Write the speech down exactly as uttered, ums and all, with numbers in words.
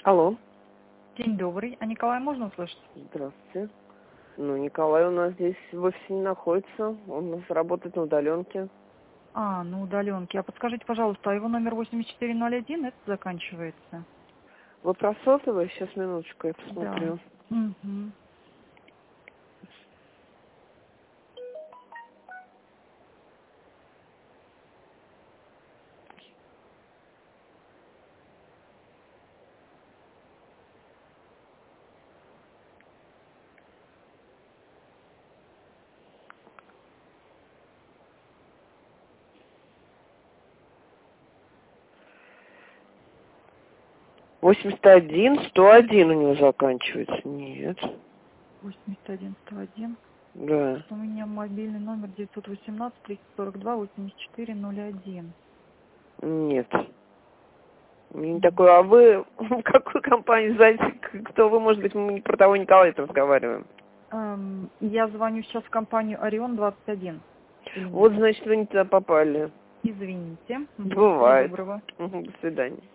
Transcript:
Алло. День добрый. А Николая можно услышать? Здравствуйте. Ну, Николай у нас здесь в офисе не находится. Он у нас работает на удаленке. А, на удаленке. А подскажите, пожалуйста, а его номер восемьдесят четыре ноль один, это заканчивается? Вы про сотовый? Сейчас, минуточку, я Да. посмотрю. Угу. восемьдесят один сто один у него заканчивается. Нет. восемьдесят один сто один. Да. У меня мобильный номер девятьсот восемнадцать триста сорок два восемьдесят четыре ноль один. Нет. Не такой, а вы в какую компанию знаете, кто вы, может быть, мы не про того Николая разговариваем? Эм, я звоню сейчас в компанию Орион двадцать один. Или нет? Вот, значит, вы не туда попали. Извините. Мгм. Всего Бывает. доброго. Мгм, до свидания.